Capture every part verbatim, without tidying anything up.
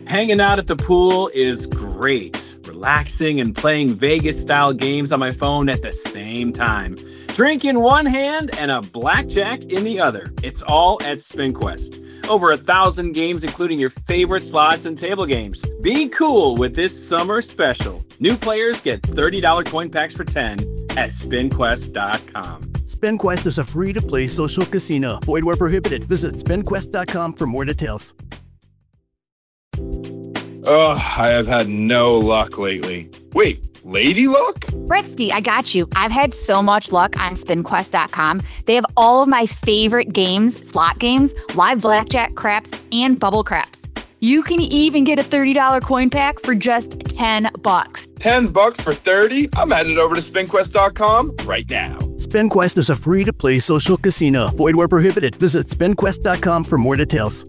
Hanging out at the pool is great. Relaxing and playing Vegas-style games on my phone at the same time. Drink in one hand and a blackjack in the other. It's all at SpinQuest. Over a thousand games, including your favorite slots and table games. Be cool with this summer special. New players get thirty dollars coin packs for ten at spin quest dot com. SpinQuest is a free-to-play social casino. Void where prohibited. Visit spin quest dot com for more details. Ugh, I have had no luck lately. Wait, lady luck? Britsky, I got you. I've had so much luck on spin quest dot com. They have all of my favorite games, slot games, live blackjack, craps, and bubble craps. You can even get a thirty dollars coin pack for just ten bucks. ten bucks for thirty? I'm headed over to spin quest dot com right now. SpinQuest is a free-to-play social casino. Void where prohibited. Visit spin quest dot com for more details.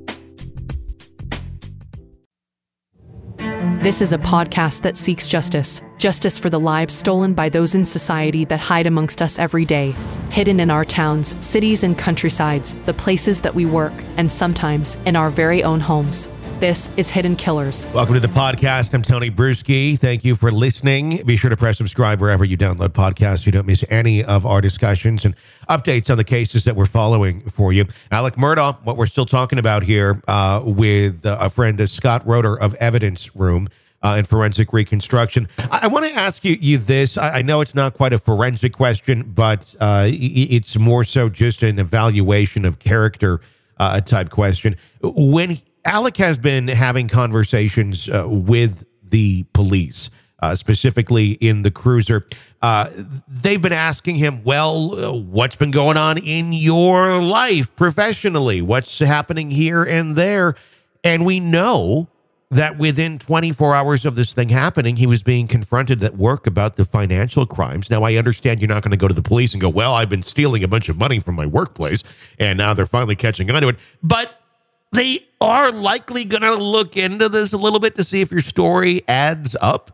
This is a podcast that seeks justice. Justice for the lives stolen by those in society that hide amongst us every day. Hidden in our towns, cities, and countrysides, the places that we work, and sometimes in our very own homes. This is Hidden Killers. Welcome to the podcast. I'm Tony Bruschi. Thank you for listening. Be sure to press subscribe wherever you download podcasts so you don't miss any of our discussions and updates on the cases that we're following for you. Alec Murdaugh, what we're still talking about here uh, with uh, a friend, uh, Scott Roeder of Evidence Room uh, and Forensic Reconstruction. I, I want to ask you, you this. I, I know it's not quite a forensic question, but uh, it's more so just an evaluation of character uh, type question. When Alec has been having conversations uh, with the police, uh, specifically in the cruiser. Uh, they've been asking him, well, uh, what's been going on in your life professionally? What's happening here and there? And we know that within twenty-four hours of this thing happening, he was being confronted at work about the financial crimes. Now, I understand you're not going to go to the police and go, well, I've been stealing a bunch of money from my workplace, and now they're finally catching on to it. But they are likely going to look into this a little bit to see if your story adds up.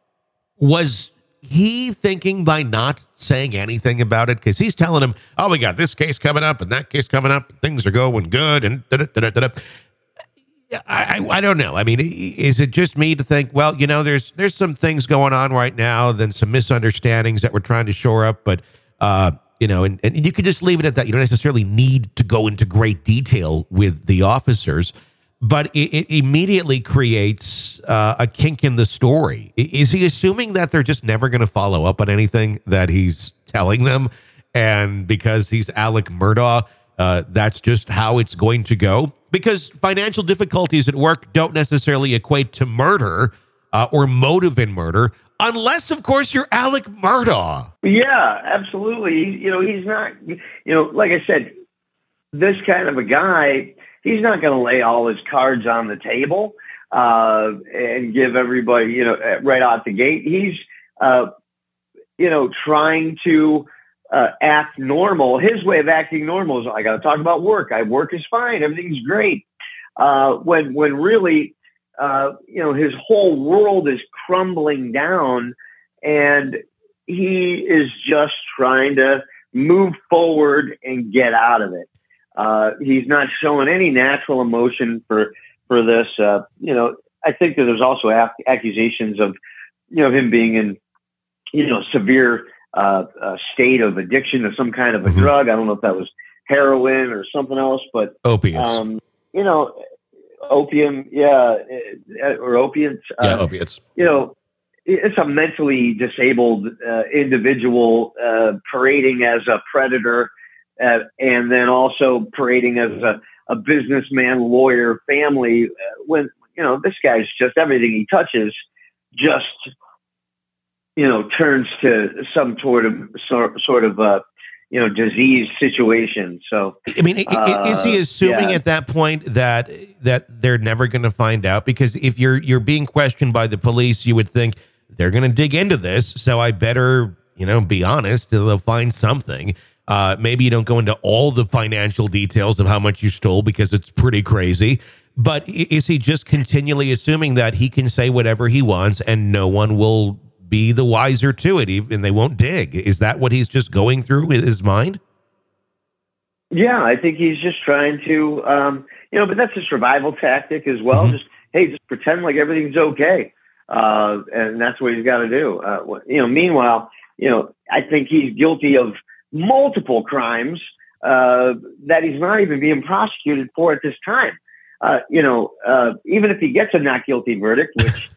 Was he thinking by not saying anything about it? Because he's telling him, oh, we got this case coming up and that case coming up. Things are going good. And da-da-da-da-da. I, I, I don't know. I mean, is it just me to think, well, you know, there's there's some things going on right now, then some misunderstandings that we're trying to shore up, but uh You know, and, and you could just leave it at that. You don't necessarily need to go into great detail with the officers, but it, it immediately creates uh, a kink in the story. Is he assuming that they're just never going to follow up on anything that he's telling them? And because he's Alec Murdaugh, uh, that's just how it's going to go? Because financial difficulties at work don't necessarily equate to murder uh, or motive in murder. Unless, of course, you're Alec Murdaugh. Yeah, absolutely. You know, he's not, you know, like I said, this kind of a guy, he's not going to lay all his cards on the table uh, and give everybody, you know, right out the gate. He's, uh, you know, trying to uh, act normal. His way of acting normal is, I got to talk about work. I work is fine. Everything's great. Uh, when, when really, Uh, you know, his whole world is crumbling down and he is just trying to move forward and get out of it. Uh, he's not showing any natural emotion for, for this. Uh, you know, I think that there's also ac- accusations of, you know, him being in, you know, severe uh, uh, state of addiction to some kind of a mm-hmm. drug. I don't know if that was heroin or something else, but opiates. Um, you know, Opium, yeah, or opiates. Yeah, uh, opiates. You know, it's a mentally disabled uh, individual uh, parading as a predator, uh, and then also parading as a, a businessman, lawyer, family. Uh, when you know this guy's just everything he touches, just you know turns to some sort of sort sort of uh, you know, disease situation. So, I mean, uh, is he assuming yeah. at that point that that they're never going to find out? Because if you're you're being questioned by the police, you would think they're going to dig into this. So I better, you know, be honest. They'll find something. Uh, maybe you don't go into all the financial details of how much you stole because it's pretty crazy. But is he just continually assuming that he can say whatever he wants and no one will be the wiser to it, and they won't dig? Is that what he's just going through in his mind? Yeah, I think he's just trying to, um, you know, but that's a survival tactic as well. Mm-hmm. Just hey, just pretend like everything's okay. Uh, and that's what he's got to do. Uh, you know, meanwhile, you know, I think he's guilty of multiple crimes uh, that he's not even being prosecuted for at this time. Uh, you know, uh, even if he gets a not guilty verdict, which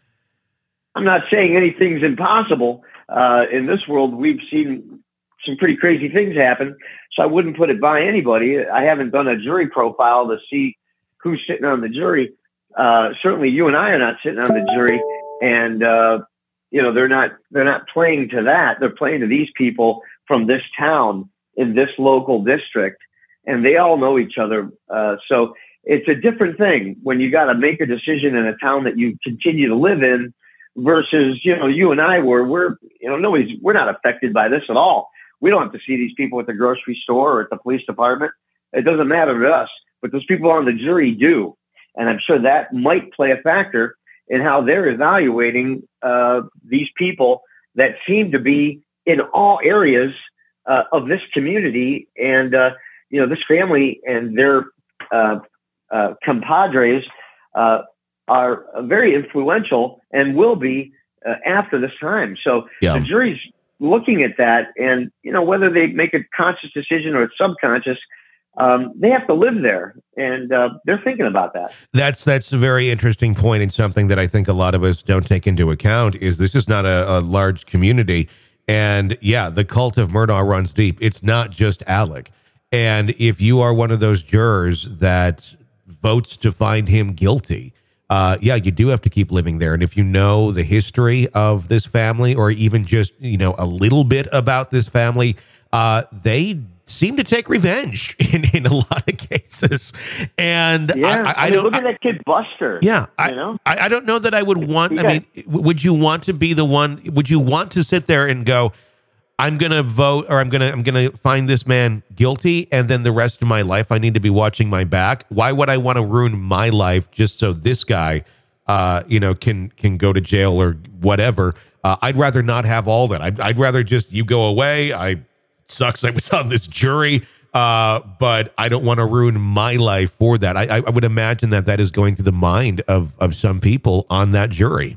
I'm not saying anything's impossible. Uh, in this world, we've seen some pretty crazy things happen. So I wouldn't put it by anybody. I haven't done a jury profile to see who's sitting on the jury. Uh, certainly you and I are not sitting on the jury, and, uh, you know, they're not, they're not playing to that. They're playing to these people from this town in this local district, and they all know each other. Uh, so it's a different thing when you got to make a decision in a town that you continue to live in versus, you know, you and I were, we're, you know, nobody's, we're not affected by this at all. We don't have to see these people at the grocery store or at the police department. It doesn't matter to us, but those people on the jury do. And I'm sure that might play a factor in how they're evaluating uh, these people that seem to be in all areas uh, of this community. And, uh, you know, this family and their uh, uh, compadres uh, are very influential and will be uh, after this time. So yeah. The jury's looking at that, and, you know, whether they make a conscious decision or it's subconscious, Um, they have to live there, and uh, they're thinking about that. That's that's a very interesting point, and something that I think a lot of us don't take into account is this is not a, a large community, and yeah, the cult of Murdaugh runs deep. It's not just Alec, and if you are one of those jurors that votes to find him guilty, uh, yeah, you do have to keep living there. And if you know the history of this family, or even just you know a little bit about this family, uh, they seem to take revenge in, in a lot of cases. And yeah, I, I, I mean, don't look at that kid Buster. Yeah. I, you know? I, I don't know that I would want, Yeah. I mean, would you want to be the one, would you want to sit there and go, I'm going to vote, or I'm going to, I'm going to find this man guilty, and then the rest of my life, I need to be watching my back? Why would I want to ruin my life just so this guy, uh, you know, can, can go to jail or whatever? Uh, I'd rather not have all that. I'd, I'd rather just, you go away. I, sucks I was on this jury, uh, but I don't want to ruin my life for that. I, I would imagine that that is going through the mind of, of some people on that jury.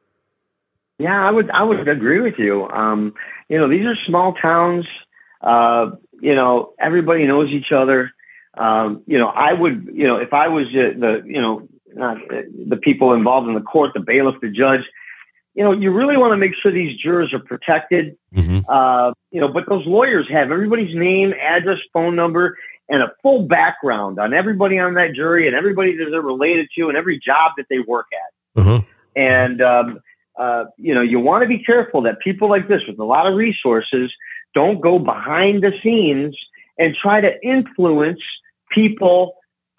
Yeah, I would I would agree with you. Um, you know, these are small towns. Uh, you know, everybody knows each other. Um, you know, I would, you know, if I was uh, the, you know, not uh, the people involved in the court, the bailiff, the judge, you know, you really want to make sure these jurors are protected. Mm-hmm. Uh, you know, but those lawyers have everybody's name, address, phone number, and a full background on everybody on that jury and everybody that they're related to and every job that they work at. Uh-huh. And, um, uh, you know, you want to be careful that people like this with a lot of resources don't go behind the scenes and try to influence people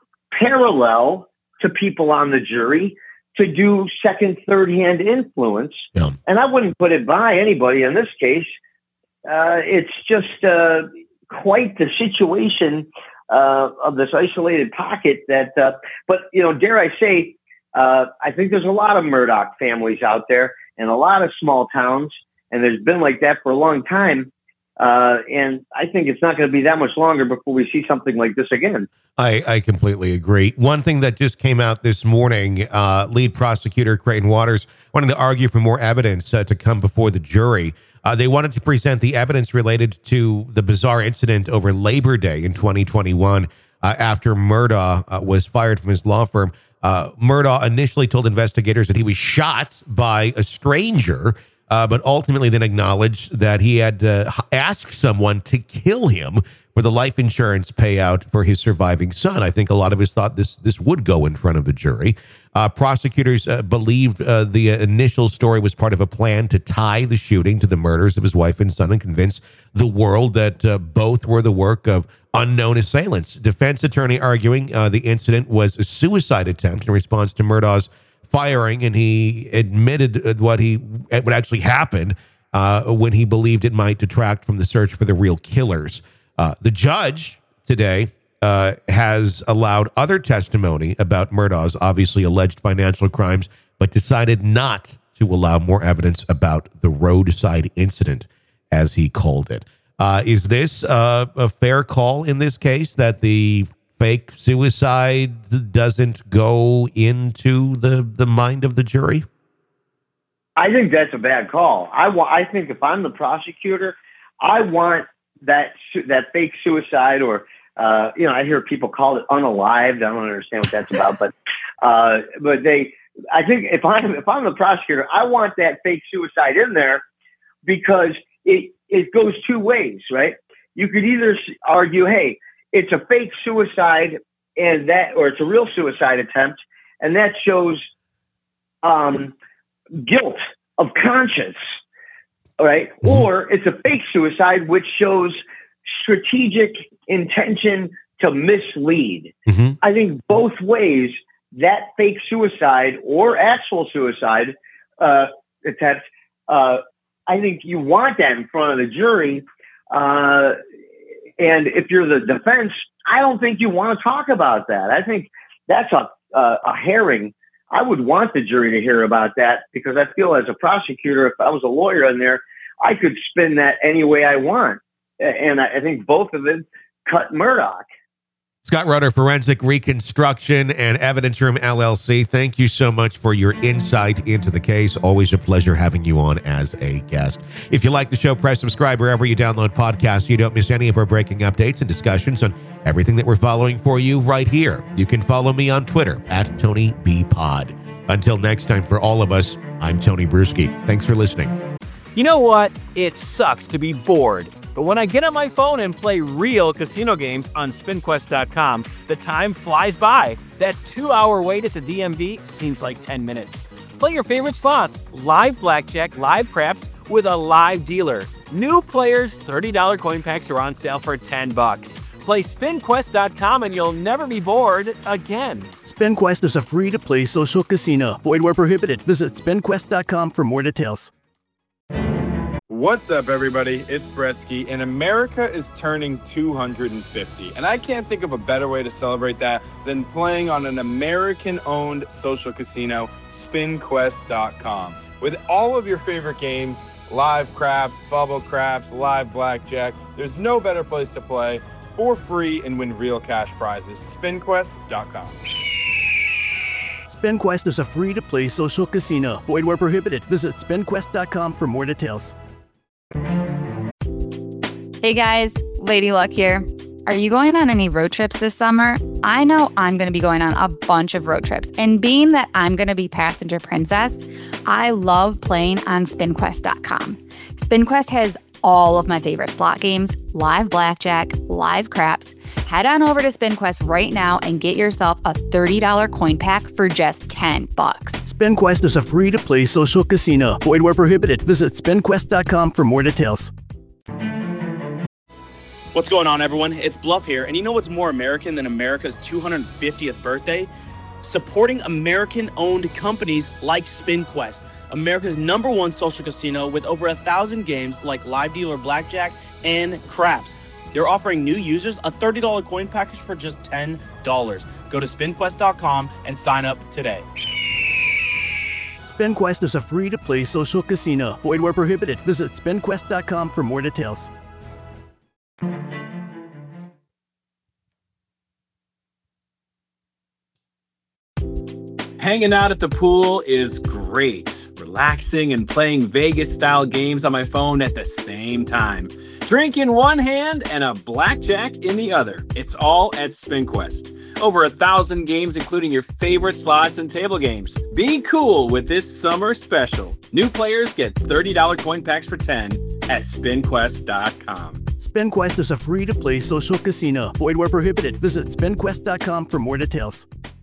parallel to people on the jury to do second, third hand influence. Yeah. And I wouldn't put it by anybody in this case. Uh, it's just uh, quite the situation uh, of this isolated pocket that, uh, but, you know, dare I say, uh, I think there's a lot of Murdaugh families out there and a lot of small towns, and there's been like that for a long time. Uh, and I think it's not going to be that much longer before we see something like this again. I, I completely agree. One thing that just came out this morning, uh, lead prosecutor Creighton Waters wanted to argue for more evidence uh, to come before the jury. Uh, they wanted to present the evidence related to the bizarre incident over Labor Day in twenty twenty-one uh, after Murdaugh uh, was fired from his law firm. Uh, Murdaugh initially told investigators that he was shot by a stranger, Uh, but ultimately then acknowledged that he had uh, asked someone to kill him for the life insurance payout for his surviving son. I think a lot of us thought this this would go in front of the jury. Uh, prosecutors uh, believed uh, the initial story was part of a plan to tie the shooting to the murders of his wife and son and convince the world that uh, both were the work of unknown assailants. Defense attorney arguing uh, the incident was a suicide attempt in response to Murdaugh's firing, and he admitted what he what actually happened uh, when he believed it might detract from the search for the real killers. Uh, the judge today uh, has allowed other testimony about Murdaugh's obviously alleged financial crimes, but decided not to allow more evidence about the roadside incident, as he called it. Uh, is this uh, a fair call in this case that the fake suicide doesn't go into the, the mind of the jury? I think that's a bad call. I wa- I think if I'm the prosecutor, I want that su- that fake suicide, or uh, you know, I hear people call it unalived. I don't understand what that's about, but uh, but they, I think if I'm if I'm the prosecutor, I want that fake suicide in there because it it goes two ways, right? You could either argue, hey, it's a fake suicide, and that, or it's a real suicide attempt, and that shows um, guilt of conscience, all right? Mm-hmm. Or it's a fake suicide, which shows strategic intention to mislead. Mm-hmm. I think both ways, that fake suicide or actual suicide uh, attempt, uh, I think you want that in front of the jury. Uh, and if you're the defense, I don't think you want to talk about that. I think that's a, a, a herring. I would want the jury to hear about that because I feel as a prosecutor, if I was a lawyer in there, I could spin that any way I want. And I, I think both of them cut Murdaugh. Scott Rudder, Forensic Reconstruction and Evidence Room, L L C. Thank you so much for your insight into the case. Always a pleasure having you on as a guest. If you like the show, press subscribe wherever you download podcasts so you don't miss any of our breaking updates and discussions on everything that we're following for you right here. You can follow me on Twitter at Tony B Pod. Until next time, for all of us, I'm Tony Bruschi. Thanks for listening. You know what? It sucks to be bored. But when I get on my phone and play real casino games on spin quest dot com, the time flies by. That two-hour wait at the D M V seems like ten minutes. Play your favorite slots, live blackjack, live craps, with a live dealer. New players, thirty dollars coin packs are on sale for ten bucks. Play spin quest dot com and you'll never be bored again. SpinQuest is a free-to-play social casino. Void where prohibited. Visit spin quest dot com for more details. What's up, everybody? It's Bretsky, and America is turning two hundred fifty. And I can't think of a better way to celebrate that than playing on an American-owned social casino, spin quest dot com. With all of your favorite games, live craps, bubble craps, live blackjack, there's no better place to play for free and win real cash prizes. spin quest dot com. SpinQuest is a free-to-play social casino. Void where prohibited. Visit spin quest dot com for more details. Hey guys, Lady Luck here. Are you going on any road trips this summer? I know I'm going to be going on a bunch of road trips. And being that I'm going to be passenger princess, I love playing on spin quest dot com. SpinQuest has all of my favorite slot games, live blackjack, live craps. Head on over to SpinQuest right now and get yourself a thirty dollars coin pack for just ten bucks. SpinQuest is a free-to-play social casino. Void where prohibited. Visit spin quest dot com for more details. What's going on, everyone? It's Bluff here, and you know what's more American than America's two hundred fiftieth birthday? Supporting American-owned companies like SpinQuest, America's number one social casino with over a thousand games like live dealer blackjack and craps. They're offering new users a thirty dollars coin package for just ten dollars. Go to spin quest dot com and sign up today. SpinQuest is a free-to-play social casino. Void where prohibited. Visit spin quest dot com for more details. Hanging out at the pool is great. Relaxing and playing Vegas-style games on my phone at the same time. Drink in one hand and a blackjack in the other. It's all at SpinQuest. Over a thousand games, including your favorite slots and table games. Be cool with this summer special. New players get thirty dollars coin packs for ten at spin quest dot com. SpinQuest is a free-to-play social casino. Void where prohibited. Visit spin quest dot com for more details.